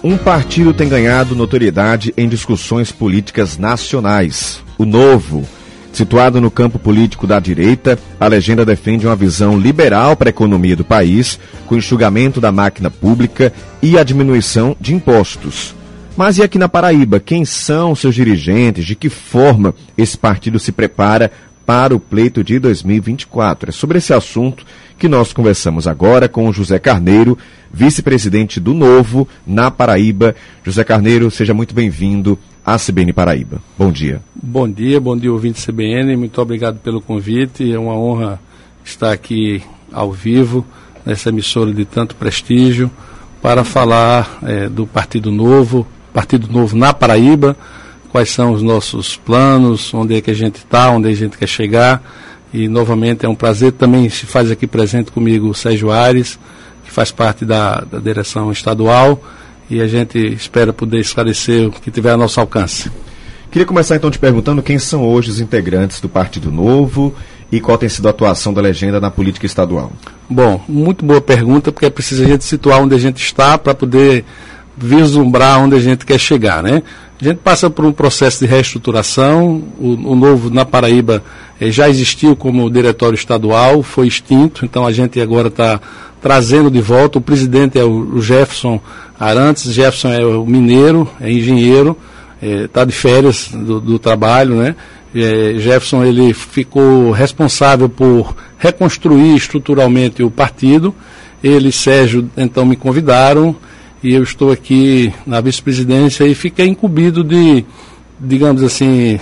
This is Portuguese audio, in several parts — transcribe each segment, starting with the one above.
Um partido tem ganhado notoriedade em discussões políticas nacionais. O Novo. Situado no campo político da direita, a legenda defende uma visão liberal para a economia do país, com enxugamento da máquina pública e a diminuição de impostos. Mas e aqui na Paraíba, quem são seus dirigentes? De que forma esse partido se prepara para o pleito de 2024? É sobre esse assunto que nós conversamos agora com o José Carneiro, vice-presidente do Novo na Paraíba. José Carneiro, seja muito bem-vindo à CBN Paraíba. Bom dia. Bom dia, ouvinte CBN. Muito obrigado pelo convite. É uma honra estar aqui ao vivo, nessa emissora de tanto prestígio, para falar do Partido Novo na Paraíba, quais são os nossos planos, onde é que a gente está, onde a gente quer chegar. E, novamente, é um prazer. Também se faz aqui presente comigo o Sérgio Aires, que faz parte da direção estadual, e a gente espera poder esclarecer o que tiver a nosso alcance. Queria começar, então, te perguntando quem são hoje os integrantes do Partido Novo e qual tem sido a atuação da legenda na política estadual. Bom, muito boa pergunta, porque é preciso a gente situar onde a gente está para poder vislumbrar onde a gente quer chegar, né? A gente passa por um processo de reestruturação. O Novo na Paraíba já existiu como diretório estadual, foi extinto, então a gente agora está trazendo de volta. O presidente é o Jefferson Arantes. Jefferson é o mineiro, é engenheiro, está de férias do trabalho, né? Jefferson, ele ficou responsável por reconstruir estruturalmente o partido. Ele e Sérgio então me convidaram, e eu estou aqui na vice-presidência e fiquei incumbido de, digamos assim,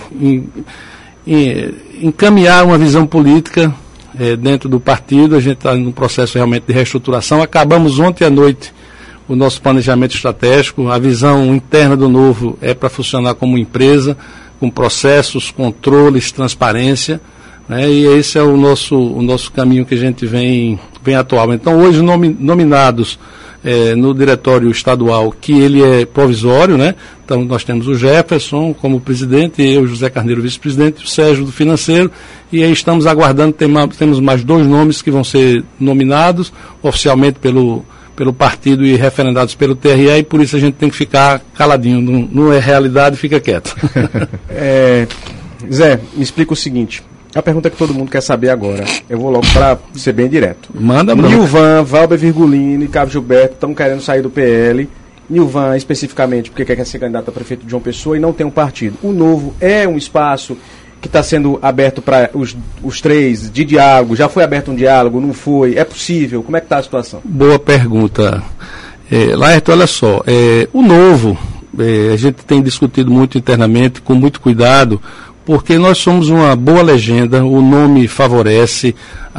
encaminhar uma visão política dentro do partido. A gente está num processo realmente de reestruturação. Acabamos ontem à noite o nosso planejamento estratégico. A visão interna do Novo é para funcionar como empresa, com processos, controles, transparência, né? E esse é o nosso caminho que a gente vem atual. Então, hoje, nominados no diretório estadual, que ele é provisório, né? Então nós temos o Jefferson como presidente, eu, José Carneiro, vice-presidente, o Sérgio do financeiro, e aí estamos aguardando, temos mais 2 nomes que vão ser nominados oficialmente pelo partido e referendados pelo TRE, e por isso a gente tem que ficar caladinho, não é realidade, fica quieto. Zé, me explica o seguinte. A pergunta que todo mundo quer saber agora. Eu vou logo para ser bem direto. Manda, Bruno. Nilvan, Valber Virgulino e Cabo Gilberto estão querendo sair do PL. Nilvan, especificamente, porque quer ser candidato a prefeito de João Pessoa e não tem um partido. O Novo é um espaço que está sendo aberto para os três, de diálogo. Já foi aberto um diálogo? Não foi? É possível? Como é que está a situação? Boa pergunta. Laerto, olha só. O Novo, a gente tem discutido muito internamente, com muito cuidado, porque nós somos uma boa legenda, o nome favorece,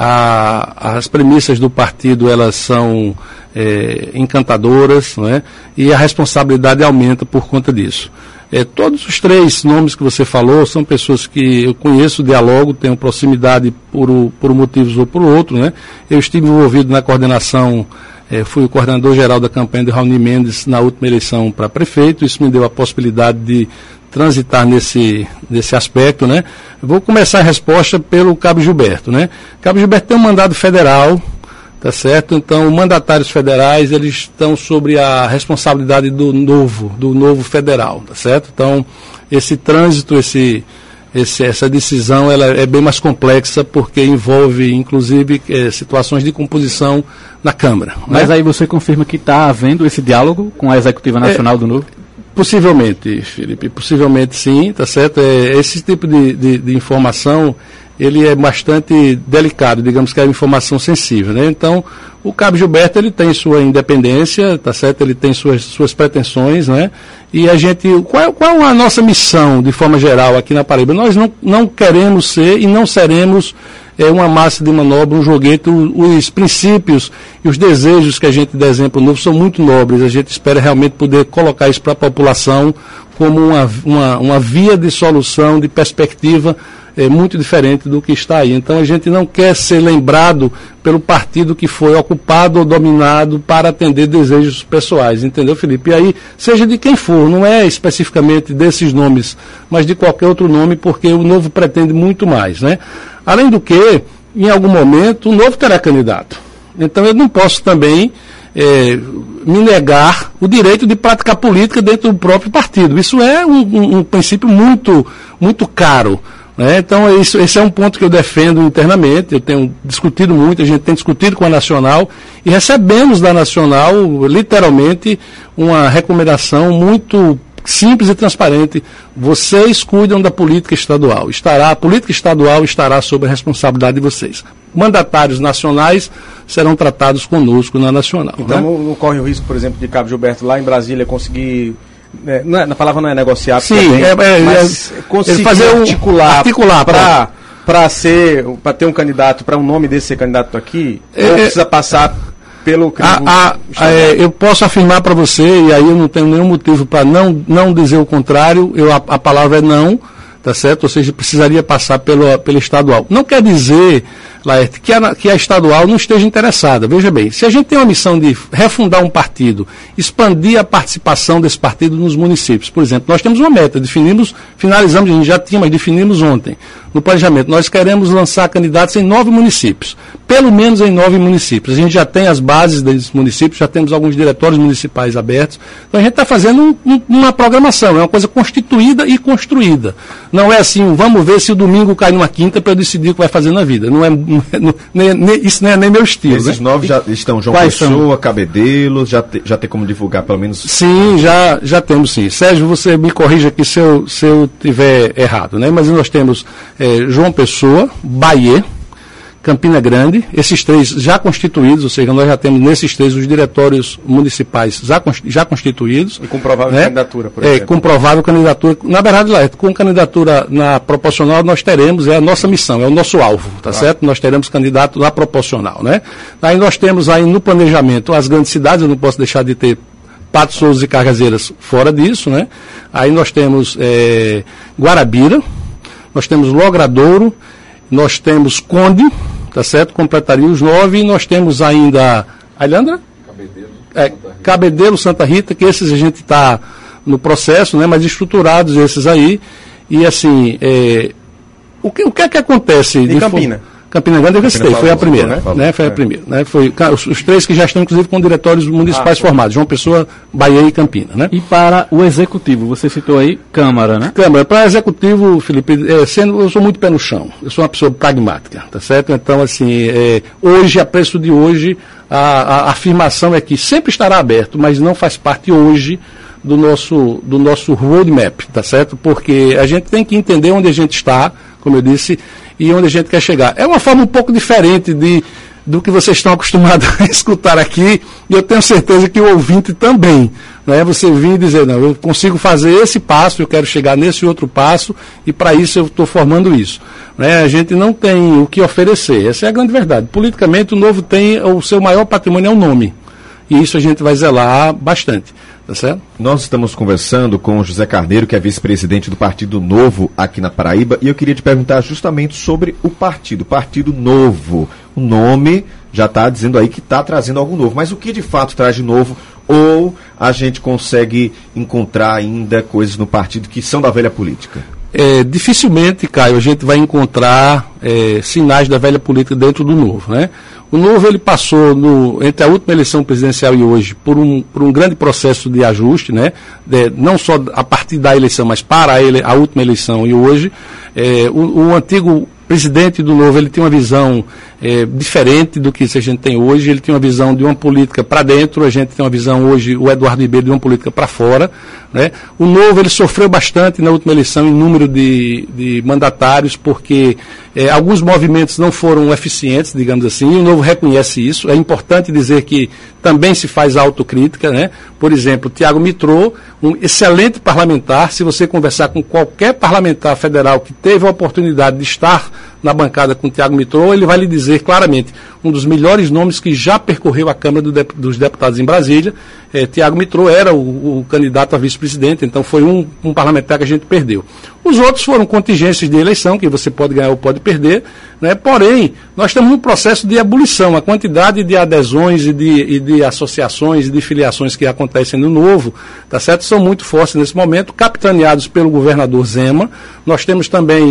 as premissas do partido, elas são encantadoras, não é? E a responsabilidade aumenta por conta disso. Todos os 3 nomes que você falou são pessoas que eu conheço, dialogo, tenho proximidade por motivos ou por outro, né? Eu estive envolvido na coordenação, fui o coordenador geral da campanha de Raoni Mendes na última eleição para prefeito. Isso me deu a possibilidade de transitar nesse aspecto, né? Eu vou começar a resposta pelo Cabo Gilberto, né? Cabo Gilberto tem um mandado federal, tá certo? Então, mandatários federais, eles estão sobre a responsabilidade do novo federal, tá certo? Então, esse trânsito, essa decisão, ela é bem mais complexa, porque envolve, inclusive, situações de composição na Câmara. Mas, né? Aí você confirma que está havendo esse diálogo com a Executiva Nacional do Novo? Possivelmente, Felipe, possivelmente sim, tá certo? Esse tipo de informação, ele é bastante delicado, digamos que é uma informação sensível, né? Então, o Cabo Gilberto, ele tem sua independência, tá certo? Ele tem suas pretensões, né? E a gente, qual a nossa missão, de forma geral, aqui na Paraíba? Nós não queremos ser e não seremos uma massa de manobra, um joguete. Os princípios e os desejos que a gente desenha para o Novo são muito nobres. A gente espera realmente poder colocar isso para a população como uma via de solução, de perspectiva muito diferente do que está aí. Então a gente não quer ser lembrado pelo partido que foi ocupado ou dominado para atender desejos pessoais, entendeu, Felipe? E aí, seja de quem for, não é especificamente desses nomes, mas de qualquer outro nome, porque o Novo pretende muito mais, né? Além do que, em algum momento, o Novo terá candidato. Então eu não posso também me negar o direito de praticar política dentro do próprio partido. Isso é um princípio muito, muito caro. Né? Então, esse é um ponto que eu defendo internamente, eu tenho discutido muito, a gente tem discutido com a Nacional, e recebemos da Nacional, literalmente, uma recomendação muito simples e transparente. Vocês cuidam da política estadual. A política estadual estará sob a responsabilidade de vocês. Mandatários nacionais serão tratados conosco na Nacional. Então, né? não corre o risco, por exemplo, de Cabo Gilberto lá em Brasília conseguir... na palavra não é negociar, sim, mas conseguir fazer articular para ter um candidato, para um nome desse ser candidato aqui, ou precisa passar pelo crivo. Eu posso afirmar para você, e aí eu não tenho nenhum motivo para não dizer o contrário, a palavra é não, tá certo? Ou seja, precisaria passar pelo estadual. Não quer dizer, Laerte, que a estadual não esteja interessada. Veja bem, se a gente tem uma missão de refundar um partido, expandir a participação desse partido nos municípios, por exemplo, nós temos uma meta, finalizamos, a gente já tinha, mas definimos ontem, no planejamento, nós queremos lançar candidatos em 9 municípios, pelo menos em 9 municípios. A gente já tem as bases desses municípios, já temos alguns diretórios municipais abertos, então a gente está fazendo uma programação, é uma coisa constituída e construída. Não é assim, vamos ver se o domingo cai numa quinta para eu decidir o que vai fazer na vida. Isso não é nem meu estilo. Esses 9 já estão, João Pessoa, Cabedelo, já tem como divulgar pelo menos? Sim, já temos sim. Sérgio, você me corrija aqui se eu tiver errado, né? Mas nós temos João Pessoa, Bahia, Campina Grande, esses 3 já constituídos, ou seja, nós já temos nesses 3 os diretórios municipais já constituídos. E com provável candidatura, por exemplo. Com provável candidatura. Na verdade, com candidatura na proporcional, nós teremos, é a nossa missão, é o nosso alvo, tá certo? Nós teremos candidato na proporcional, né? Aí nós temos aí no planejamento as grandes cidades, eu não posso deixar de ter Patos, Souza e Cajazeiras fora disso, né? Aí nós temos Guarabira, nós temos Logradouro, nós temos Conde, tá certo? Completaria os 9, e nós temos ainda Ailhandra? Cabedelo, Santa Rita, que esses a gente está no processo, né? Mas estruturados esses aí. E assim, o que é que acontece? E Campina? Campina Grande eu citei, foi a primeira, né? Foi a primeira, né? Foi os 3 que já estão, inclusive, com diretórios municipais formados, João Pessoa, Bahia e Campina, né? E para o Executivo, você citou aí Câmara, né? Câmara. Para Executivo, Felipe, eu sou muito pé no chão, eu sou uma pessoa pragmática, tá certo? Então, assim, hoje, a preço de hoje, a afirmação é que sempre estará aberto, mas não faz parte hoje do nosso roadmap, tá certo? Porque a gente tem que entender onde a gente está, como eu disse, e onde a gente quer chegar. É uma forma um pouco diferente do que vocês estão acostumados a escutar aqui, e eu tenho certeza que o ouvinte também. Né? Você vir dizer, não, eu consigo fazer esse passo, eu quero chegar nesse outro passo, e para isso eu estou formando isso. Né? A gente não tem o que oferecer, essa é a grande verdade. Politicamente, o Novo tem, o seu maior patrimônio é o nome, e isso a gente vai zelar bastante. Tá certo? Nós estamos conversando com o José Carneiro, que é vice-presidente do Partido Novo aqui na Paraíba, e eu queria te perguntar justamente sobre o Partido Novo. O nome já está dizendo aí que está trazendo algo novo, mas o que de fato traz de novo? Ou a gente consegue encontrar ainda coisas no partido que são da velha política? Dificilmente, Caio, a gente vai encontrar sinais da velha política dentro do Novo, né? O Novo, ele passou, entre a última eleição presidencial e hoje, por um grande processo de ajuste, né? Não só a partir da eleição, mas para a última eleição e hoje. O antigo presidente do Novo, ele tem uma visão diferente do que a gente tem hoje. Ele tem uma visão de uma política para dentro, a gente tem uma visão hoje, o Eduardo Ribeiro, de uma política para fora, né? O Novo, ele sofreu bastante na última eleição em número de mandatários, porque alguns movimentos não foram eficientes, digamos assim, e o Novo reconhece isso. É importante dizer que também se faz autocrítica, né? Por exemplo, Tiago Mitrô, um excelente parlamentar. Se você conversar com qualquer parlamentar federal que teve a oportunidade de estar na bancada com o Tiago Mitrô, ele vai lhe dizer claramente, um dos melhores nomes que já percorreu a Câmara dos Deputados em Brasília. Tiago Mitrô era o candidato a vice-presidente, então foi um parlamentar que a gente perdeu. Os outros foram contingências de eleição, que você pode ganhar ou pode perder, né? Porém, nós estamos num processo de ebulição. A quantidade de adesões e de associações e de filiações que acontecem no Novo, tá certo? São muito fortes nesse momento, capitaneados pelo governador Zema. Nós temos também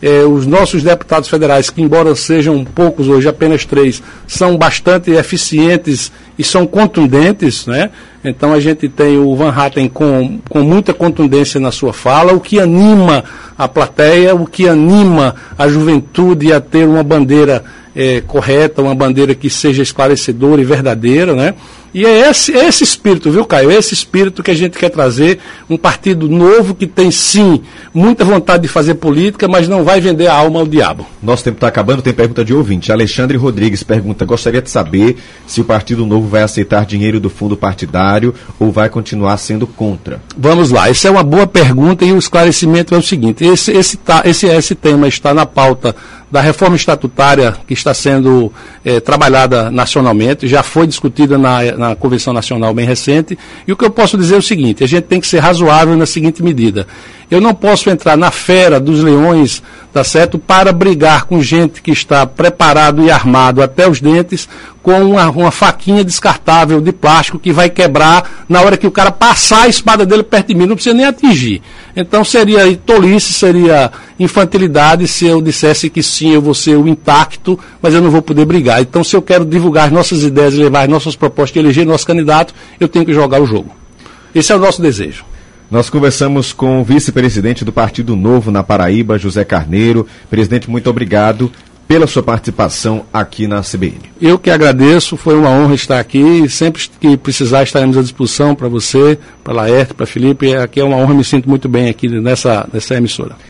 Os nossos deputados federais, que embora sejam poucos hoje, apenas 3, são bastante eficientes e são contundentes, né? Então a gente tem o Van Hatten com muita contundência na sua fala, o que anima a plateia, o que anima a juventude a ter uma bandeira correta, uma bandeira que seja esclarecedora e verdadeira, né? E é esse espírito, viu, Caio? É esse espírito que a gente quer trazer, um partido novo que tem, sim, muita vontade de fazer política, mas não vai vender a alma ao diabo. Nosso tempo está acabando, tem pergunta de ouvinte. Alexandre Rodrigues pergunta, gostaria de saber se o Partido Novo vai aceitar dinheiro do fundo partidário ou vai continuar sendo contra. Vamos lá, essa é uma boa pergunta e o esclarecimento é o seguinte, esse tema está na pauta da reforma estatutária que está sendo trabalhada nacionalmente, já foi discutida na Convenção Nacional bem recente, e o que eu posso dizer é o seguinte, a gente tem que ser razoável na seguinte medida, eu não posso entrar na fera dos leões, tá certo, para brigar com gente que está preparado e armado até os dentes com uma faquinha descartável de plástico que vai quebrar na hora que o cara passar a espada dele perto de mim, não precisa nem atingir. Então seria tolice, seria infantilidade se eu dissesse que sim, eu vou ser o intacto, mas eu não vou poder brigar. Então se eu quero divulgar as nossas ideias e levar as nossas propostas e eleger nosso candidato, eu tenho que jogar o jogo. Esse é o nosso desejo. Nós conversamos com o vice-presidente do Partido Novo na Paraíba, José Carneiro. Presidente, muito obrigado pela sua participação aqui na CBN. Eu que agradeço, foi uma honra estar aqui. Sempre que precisar estaremos à disposição para você, para Laerte, para Felipe. Aqui é uma honra, me sinto muito bem aqui nessa emissora.